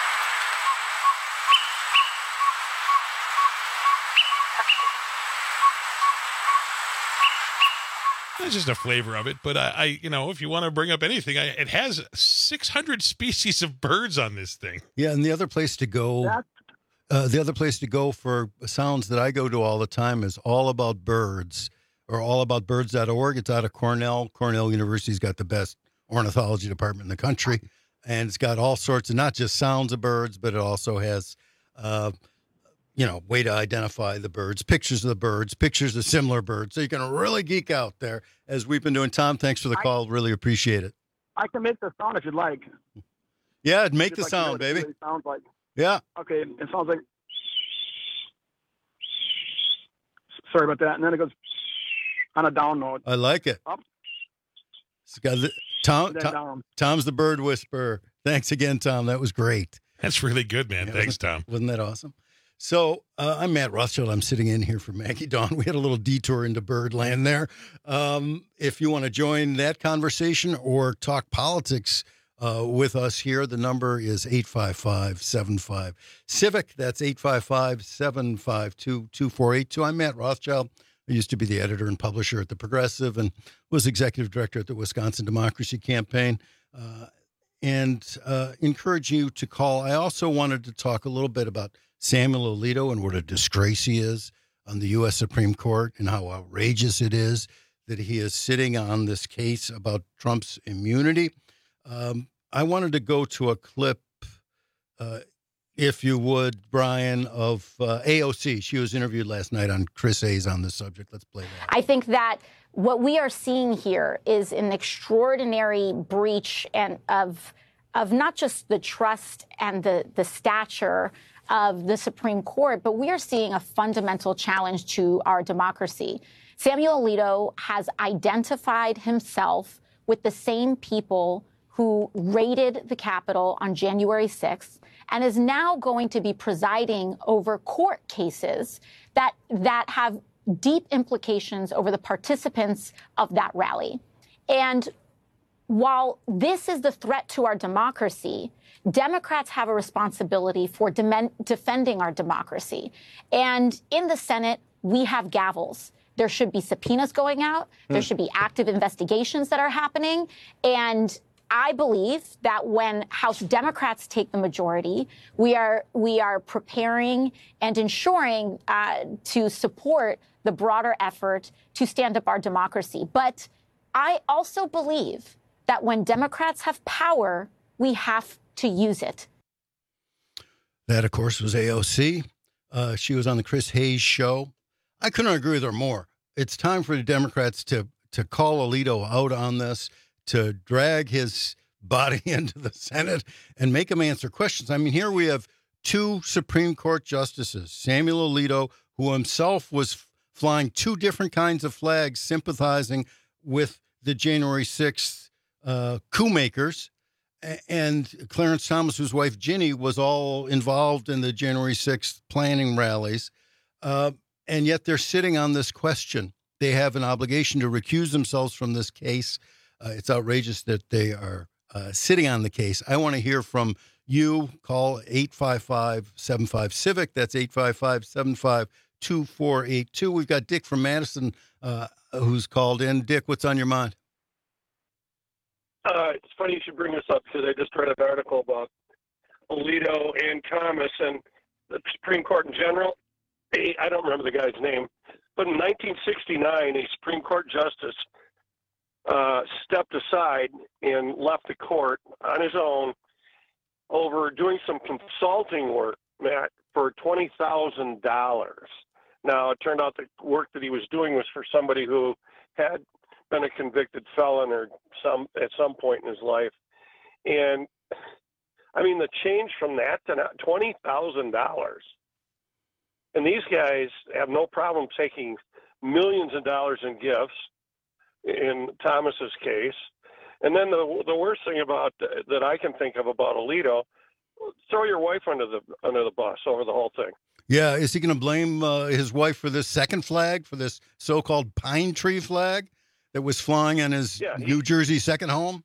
That's just a flavor of it, but if you want to bring up anything, it has 600 species of birds on this thing. Yeah, and the other place to go The other place to go for sounds that I go to all the time is All About Birds, or allaboutbirds.org. It's out of Cornell. Cornell University's got the best ornithology department in the country. And it's got all sorts of, not just sounds of birds, but it also has, way to identify the birds, pictures of the birds, pictures of similar birds. So you can really geek out there, as we've been doing. Tom, thanks for the call. Really appreciate it. I can make the sound if you'd like. Yeah, make the sound, baby. It sounds like. Yeah. Okay, it sounds like. Sorry about that. And then it goes on a down note. I like it. Up. It's got Tom's the bird whisperer. Thanks again, Tom. That was great. That's really good, man. Thanks, Tom. Wasn't that awesome? So I'm Matt Rothschild. I'm sitting in here for Maggie Dawn. We had a little detour into Birdland there. If you want to join that conversation or talk politics with us here, the number is 855-75-CIVIC. That's 855-752-2482. I'm Matt Rothschild. I used to be the editor and publisher at The Progressive and was executive director at the Wisconsin Democracy Campaign, and encourage you to call. I also wanted to talk a little bit about Samuel Alito and what a disgrace he is on the U.S. Supreme Court and how outrageous it is that he is sitting on this case about Trump's immunity. I wanted to go to a clip, if you would, Brian, of AOC. She was interviewed last night on Chris Hayes on this subject. Let's play that. I think that what we are seeing here is an extraordinary breach of not just the trust and the stature of the Supreme Court, but we are seeing a fundamental challenge to our democracy. Samuel Alito has identified himself with the same people who raided the Capitol on January 6th and is now going to be presiding over court cases that have deep implications over the participants of that rally. And while this is the threat to our democracy, Democrats have a responsibility for defending our democracy. And in the Senate, we have gavels. There should be subpoenas going out. There should be active investigations that are happening. And I believe that when House Democrats take the majority, we are preparing and ensuring to support the broader effort to stand up our democracy. But I also believe that when Democrats have power, we have to use it. That, of course, was AOC. She was on the Chris Hayes show. I couldn't agree with her more. It's time for the Democrats to call Alito out on this, to drag his body into the Senate and make him answer questions. I mean, here we have two Supreme Court justices, Samuel Alito, who himself was flying two different kinds of flags, sympathizing with the January 6th coup makers, and Clarence Thomas, whose wife Ginny was all involved in the January 6th planning rallies, and yet they're sitting on this question. They have an obligation to recuse themselves from this case. It's outrageous that they are sitting on the case. I want to hear from you. Call 855-75-CIVIC. That's 855-752-2482. We've got Dick from Madison who's called in. Dick, what's on your mind? It's funny you should bring this up because I just read an article about Alito and Thomas and the Supreme Court in general. I don't remember the guy's name, but in 1969, a Supreme Court justice stepped aside and left the court on his own over doing some consulting work, Matt, for $20,000. Now, it turned out the work that he was doing was for somebody who had been a convicted felon or at some point in his life. And, I mean, the change from that to $20,000. And these guys have no problem taking millions of dollars in gifts in Thomas's case. And then the worst thing about that I can think of about Alito, throw your wife under the bus over the whole thing. Yeah, is he going to blame his wife for this second flag, for this so-called pine tree flag that was flying in his New Jersey second home?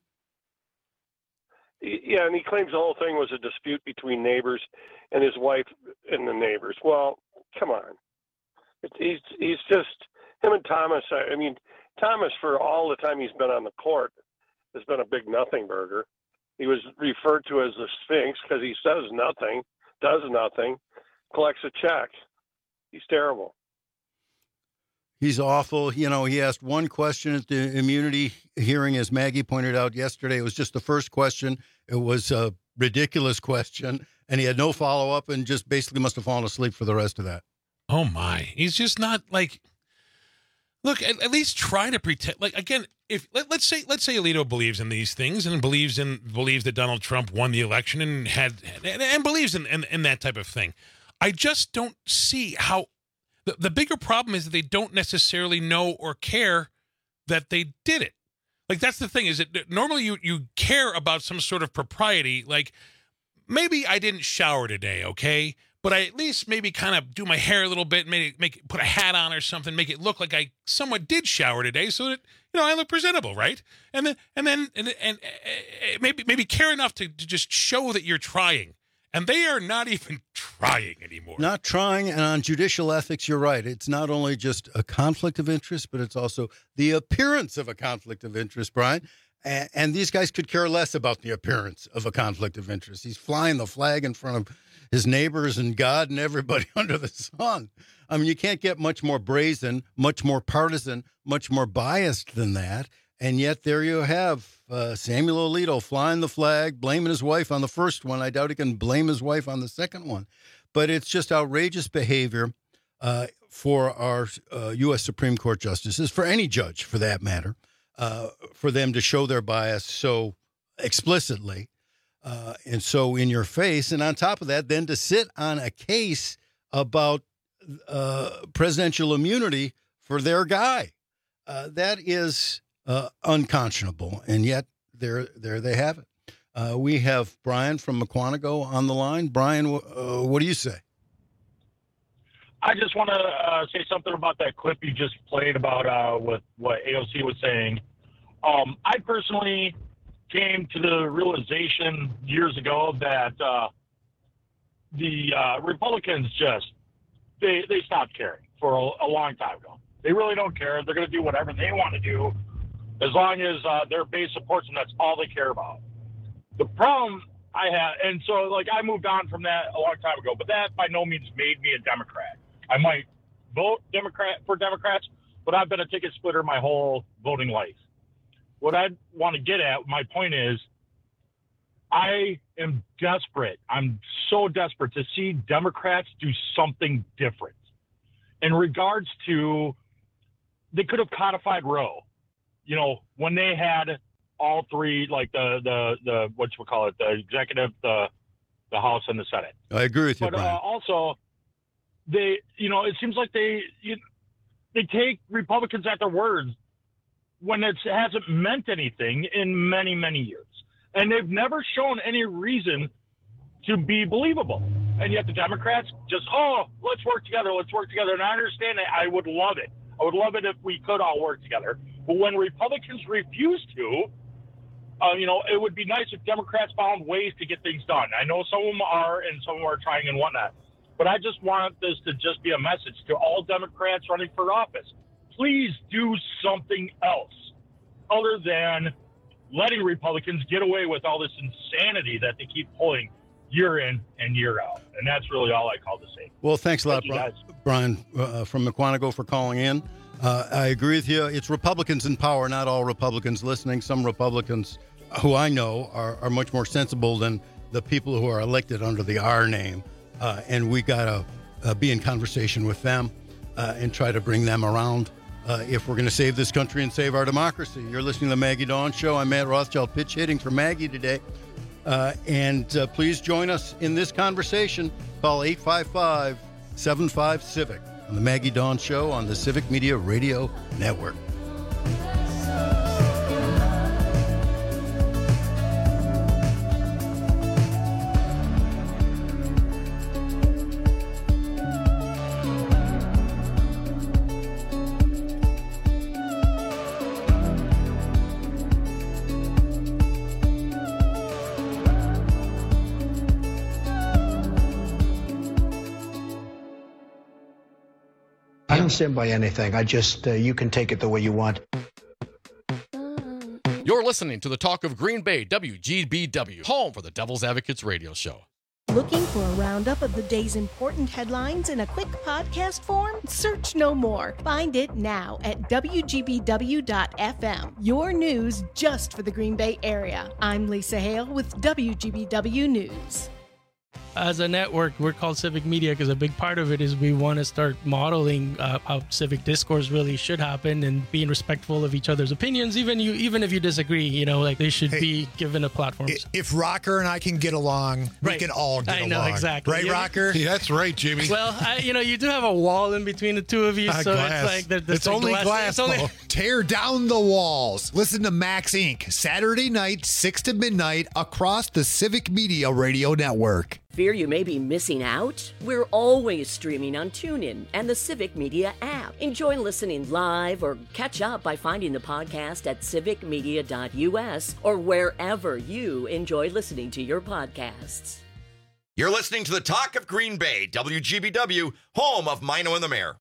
Yeah, and he claims the whole thing was a dispute between neighbors and his wife and the neighbors. Well, come on. He's just, him and Thomas, I mean, Thomas, for all the time he's been on the court, has been a big nothing burger. He was referred to as the Sphinx because he says nothing, does nothing. collects a check. He's terrible. He's awful. He asked one question at the immunity hearing, as Maggie pointed out yesterday. It was just the first question. It was a ridiculous question, and he had no follow-up and just basically must have fallen asleep for the rest of that. Oh, my. He's just not like... Look, at least try to pretend. Like, again, if let's say Alito believes in these things and believes that Donald Trump won the election and believes in that type of thing. I just don't see how... The bigger problem is that they don't necessarily know or care that they did it. Like, that's the thing, is that normally you care about some sort of propriety. Like, maybe I didn't shower today, okay? But I at least maybe kind of do my hair a little bit, put a hat on or something, make it look like I somewhat did shower today so that, I look presentable, right? And maybe care enough to just show that you're trying. And they are not even trying anymore. Not trying. And on judicial ethics, you're right. It's not only just a conflict of interest, but it's also the appearance of a conflict of interest, Brian. And these guys could care less about the appearance of a conflict of interest. He's flying the flag in front of his neighbors and God and everybody under the sun. I mean, you can't get much more brazen, much more partisan, much more biased than that. And yet there you have Samuel Alito flying the flag, blaming his wife on the first one. I doubt he can blame his wife on the second one. But it's just outrageous behavior for our U.S. Supreme Court justices, for any judge for that matter, for them to show their bias so explicitly and so in your face. And on top of that, then to sit on a case about presidential immunity for their guy. That is unconscionable. And yet there they have it. We have Brian from Mukwonago on the line. Brian, what do you say? I just want to say something about that clip you just played about with what AOC was saying. I personally came to the realization years ago that the Republicans they stopped caring for a long time ago. They really don't care. They're going to do whatever they want to do as long as their base supports them. That's all they care about. The problem I had, and so I moved on from that a long time ago, but that by no means made me a Democrat. I might vote for Democrats, but I've been a ticket splitter my whole voting life. What I want to get at, my point is, I am desperate. I'm so desperate to see Democrats do something different in regards to, they could have codified Roe, when they had all three, like the the executive, the House and the Senate. I agree with you, but Brian. also, they, it seems like they take Republicans at their words when it hasn't meant anything in many, many years. And they've never shown any reason to be believable. And yet the Democrats just, let's work together. And I understand that. I would love it. I would love it if we could all work together. But when Republicans refuse to, it would be nice if Democrats found ways to get things done. I know some of them are, and some of them are trying and whatnot. But I just want this to just be a message to all Democrats running for office. Please do something else other than letting Republicans get away with all this insanity that they keep pulling year in and year out. And that's really all I call to say. Well, thanks a lot, guys. Brian from Mukwonago, for calling in. I agree with you. It's Republicans in power, not all Republicans listening. Some Republicans who I know are much more sensible than the people who are elected under the R name. And we got to be in conversation with them and try to bring them around if we're going to save this country and save our democracy. You're listening to the Maggie Dawn Show. I'm Matt Rothschild, pitch hitting for Maggie today. And please join us in this conversation. Call 855-75-CIVIC on the Maggie Dawn Show on the Civic Media Radio Network. I don't stand by anything. I just, you can take it the way you want. You're listening to the Talk of Green Bay, WGBW, home for the Devil's Advocates radio show. Looking for a roundup of the day's important headlines in a quick podcast form? Search no more. Find it now at WGBW.FM. Your news just for the Green Bay area. I'm Lisa Hale with WGBW News. As a network, we're called Civic Media because a big part of it is we want to start modeling how civic discourse really should happen and being respectful of each other's opinions, even if you disagree. Like they should be given a platform. If Rocker and I can get along, we can all get along. I know, exactly. Right, Rocker? Yeah, that's right, Jimmy. Well, you do have a wall in between the two of you, so glass. it's like it's only glass. Tear down the walls. Listen to Max Inc. Saturday night, 6 to midnight, across the Civic Media Radio Network. Fear you may be missing out? We're always streaming on TuneIn and the Civic Media app. Enjoy listening live or catch up by finding the podcast at civicmedia.us or wherever you enjoy listening to your podcasts. You're listening to the Talk of Green Bay, WGBW, home of Mino and the Mayor.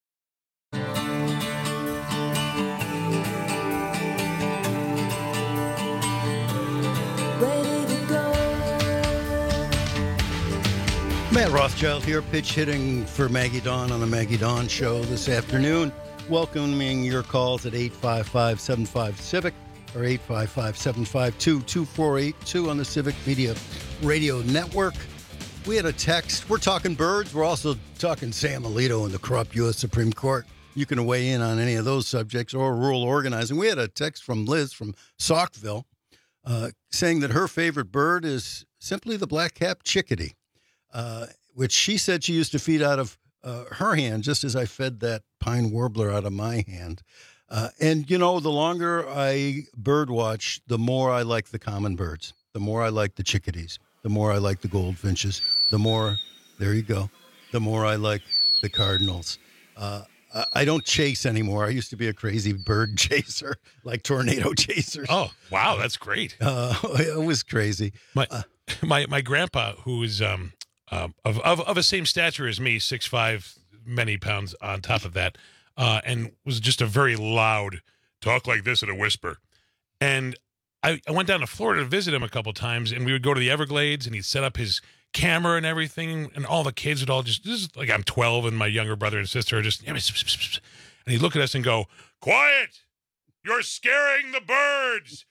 Matt Rothschild here, pitch hitting for Maggie Dawn on the Maggie Dawn Show this afternoon. Welcoming your calls at 855-75-CIVIC or 855-752-2482 on the Civic Media Radio Network. We had a text. We're talking birds. We're also talking Sam Alito and the corrupt U.S. Supreme Court. You can weigh in on any of those subjects or rural organizing. We had a text from Liz from Saukville saying that her favorite bird is simply the black-capped chickadee. Which she said she used to feed out of her hand, just as I fed that pine warbler out of my hand. And, the longer I bird watch, the more I like the common birds, the more I like the chickadees, the more I like the goldfinches, the more I like the cardinals. I don't chase anymore. I used to be a crazy bird chaser, like tornado chasers. Oh, wow, that's great. It was crazy. My grandpa, who is of the same stature as me, 6'5", many pounds on top of that, and was just a very loud, talk like this in a whisper. And I went down to Florida to visit him a couple times, and we would go to the Everglades, and he'd set up his camera and everything, and all the kids would all just, this is like I'm 12, and my younger brother and sister are just, and he'd look at us and go, "Quiet! You're scaring the birds!"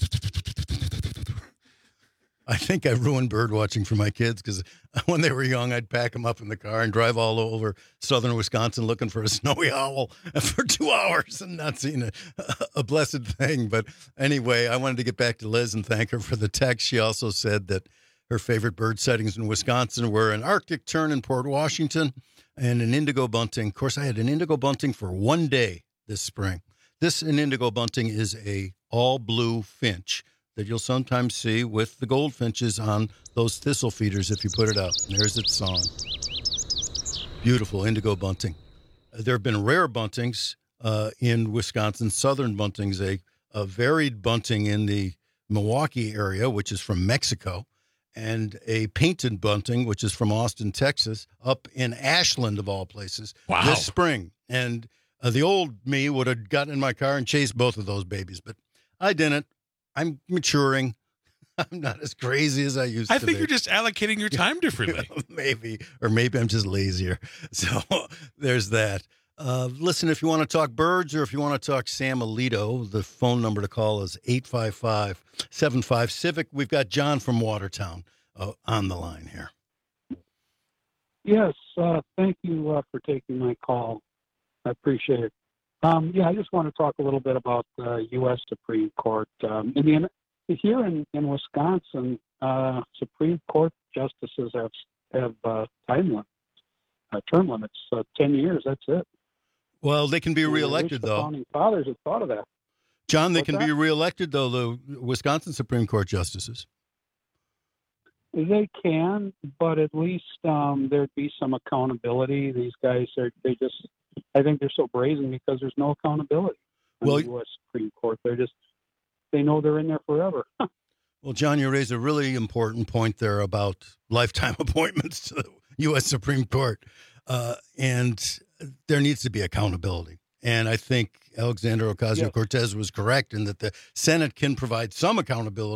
I think I ruined bird watching for my kids because when they were young, I'd pack them up in the car and drive all over southern Wisconsin looking for a snowy owl for 2 hours and not seeing a blessed thing. But anyway, I wanted to get back to Liz and thank her for the text. She also said that her favorite bird sightings in Wisconsin were an Arctic tern in Port Washington and an indigo bunting. Of course, I had an indigo bunting for one day this spring. An indigo bunting is a all-blue finch that you'll sometimes see with the goldfinches on those thistle feeders if you put it out. And there's its song. Beautiful indigo bunting. There have been rare buntings in Wisconsin, southern buntings, a varied bunting in the Milwaukee area, which is from Mexico, and a painted bunting, which is from Austin, Texas, up in Ashland, of all places, this spring. And the old me would have gotten in my car and chased both of those babies, but I didn't. I'm maturing. I'm not as crazy as I used to be. I think you're just allocating your time differently. Maybe I'm just lazier. So there's that. Listen, if you want to talk birds or if you want to talk Sam Alito, the phone number to call is 855-75-CIVIC. We've got John from Watertown on the line here. Yes, thank you for taking my call. I appreciate it. I just want to talk a little bit about the U.S. Supreme Court. Here in Wisconsin, Supreme Court justices have term limits, 10 years. That's it. Well, they can be reelected, though. The founding fathers have thought of that. John, they can be reelected, though, the Wisconsin Supreme Court justices. They can, but at least there'd be some accountability. These guys I think they're so brazen because there's no accountability in the U.S. Supreme Court. They know they're in there forever. Well, John, you raise a really important point there about lifetime appointments to the U.S. Supreme Court. And there needs to be accountability. And I think Alexandria Ocasio-Cortez was correct in that the Senate can provide some accountability,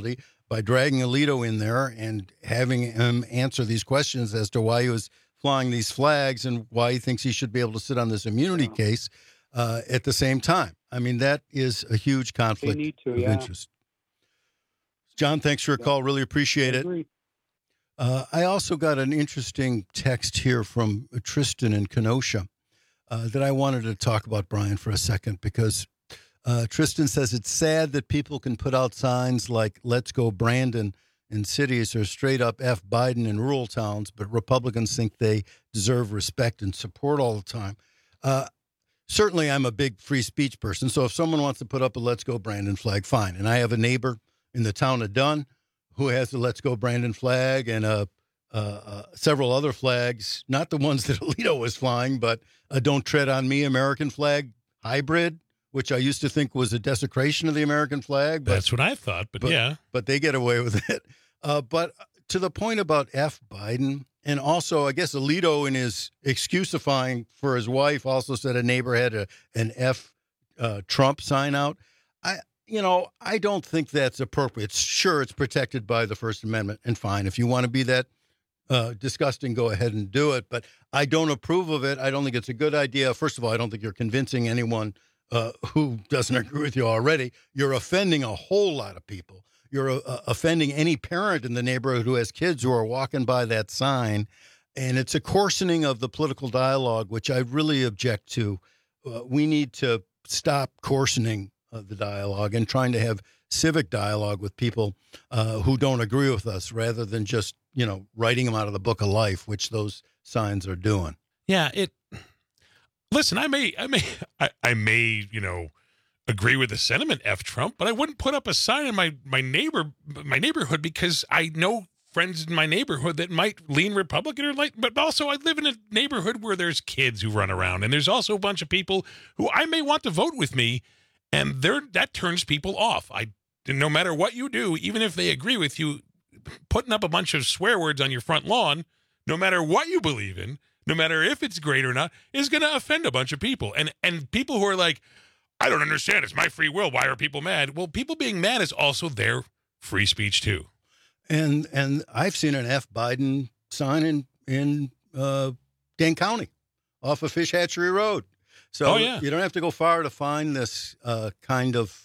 by dragging Alito in there and having him answer these questions as to why he was flying these flags and why he thinks he should be able to sit on this immunity case at the same time. I mean, that is a huge conflict of interest. John, thanks for your call. Really appreciate it. I also got an interesting text here from Tristan in Kenosha that I wanted to talk about, Brian, for a second, because Tristan says it's sad that people can put out signs like "Let's go Brandon" in cities or straight up F Biden in rural towns, but Republicans think they deserve respect and support all the time. Certainly, I'm a big free speech person, so if someone wants to put up a "Let's go Brandon" flag, fine. And I have a neighbor in the town of Dunn who has the "Let's go Brandon" flag and several other flags, not the ones that Alito was flying, but a "Don't Tread on Me" American flag hybrid, which I used to think was a desecration of the American flag. But, that's what I thought, but yeah. But they get away with it. But to the point about F Biden, and also I guess Alito in his excusifying for his wife also said a neighbor had an F Trump sign out. I don't think that's appropriate. Sure, it's protected by the First Amendment, and fine. If you want to be that disgusting, go ahead and do it. But I don't approve of it. I don't think it's a good idea. First of all, I don't think you're convincing anyone who doesn't agree with you already. You're offending a whole lot of people. You're offending any parent in the neighborhood who has kids who are walking by that sign. And it's a coarsening of the political dialogue, which I really object to. We need to stop coarsening the dialogue and trying to have civic dialogue with people who don't agree with us rather than just, writing them out of the book of life, which those signs are doing. Yeah. Listen, I may, agree with the sentiment, F Trump, but I wouldn't put up a sign in my neighborhood because I know friends in my neighborhood that might lean Republican but also I live in a neighborhood where there's kids who run around and there's also a bunch of people who I may want to vote with me. And that turns people off. No matter what you do, even if they agree with you, putting up a bunch of swear words on your front lawn, no matter what you believe in, no matter if it's great or not, is going to offend a bunch of people. And people who are like, I don't understand. It's my free will. Why are people mad? Well, people being mad is also their free speech too. And I've seen an F Biden sign in Dane County off of Fish Hatchery Road. So you don't have to go far to find this kind of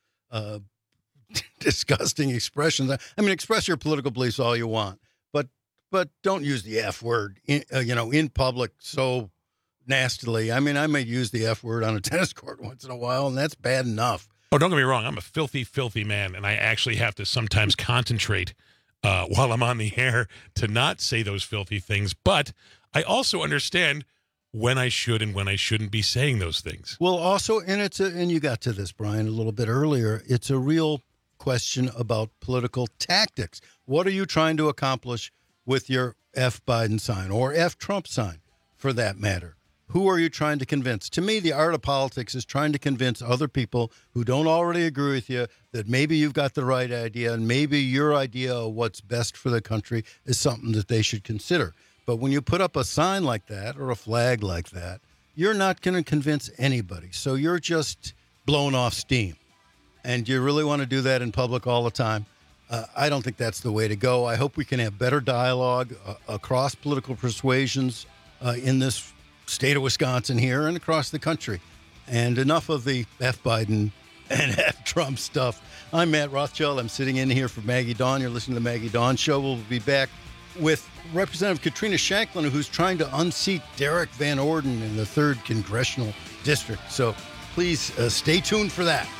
disgusting expressions. I mean, express your political beliefs all you want, but don't use the F word, in public so nastily. I mean, I may use the F word on a tennis court once in a while, and that's bad enough. Oh, don't get me wrong. I'm a filthy, filthy man, and I actually have to sometimes concentrate while I'm on the air to not say those filthy things. But I also understand when I should and when I shouldn't be saying those things. Well, also, and you got to this, Brian, a little bit earlier, it's a real question about political tactics. What are you trying to accomplish with your F Biden sign or F Trump sign, for that matter? Who are you trying to convince? To me, the art of politics is trying to convince other people who don't already agree with you that maybe you've got the right idea and maybe your idea of what's best for the country is something that they should consider. But when you put up a sign like that or a flag like that, you're not going to convince anybody. So you're just blowing off steam. And you really want to do that in public all the time? I don't think that's the way to go. I hope we can have better dialogue across political persuasions in this state of Wisconsin here and across the country. And enough of the F Biden and F Trump stuff. I'm Matt Rothschild. I'm sitting in here for Maggie Dawn. You're listening to the Maggie Dawn Show. We'll be back with Representative Katrina Shanklin, who's trying to unseat Derek Van Orden in the 3rd Congressional District. So please stay tuned for that.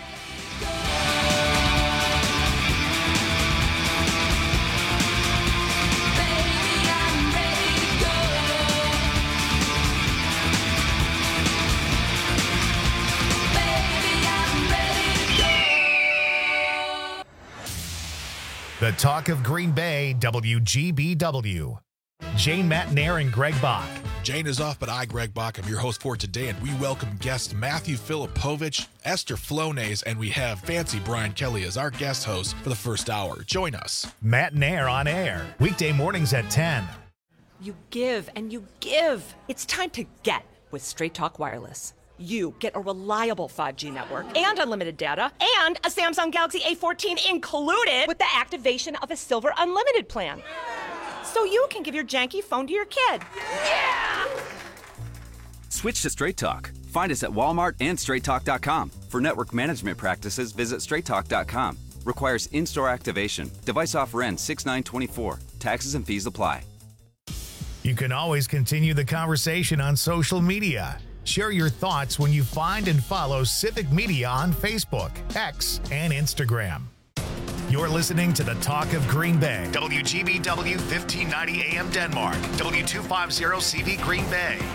The Talk of Green Bay, WGBW. Jane Matnair and Greg Bach. Jane is off, but I, Greg Bach, am your host for today, and we welcome guests Matthew Filipovich, Esther Flonase, and we have Fancy Brian Kelly as our guest host for the first hour. Join us. Matnair on air, weekday mornings at 10. You give and you give. It's time to get with Straight Talk Wireless. you get a reliable 5G network and unlimited data and a Samsung Galaxy A14 included with the activation of a Silver Unlimited plan. So you can give your janky phone to your kid. Yeah! Switch to Straight Talk. Find us at Walmart and StraightTalk.com. For network management practices, visit StraightTalk.com. Requires in-store activation. Device offer ends 6/9/24. Taxes and fees apply. You can always continue the conversation on social media. Share your thoughts when you find and follow Civic Media on Facebook, X, and Instagram. You're listening to the Talk of Green Bay. WGBW 1590 AM Denmark. W250 CV Green Bay.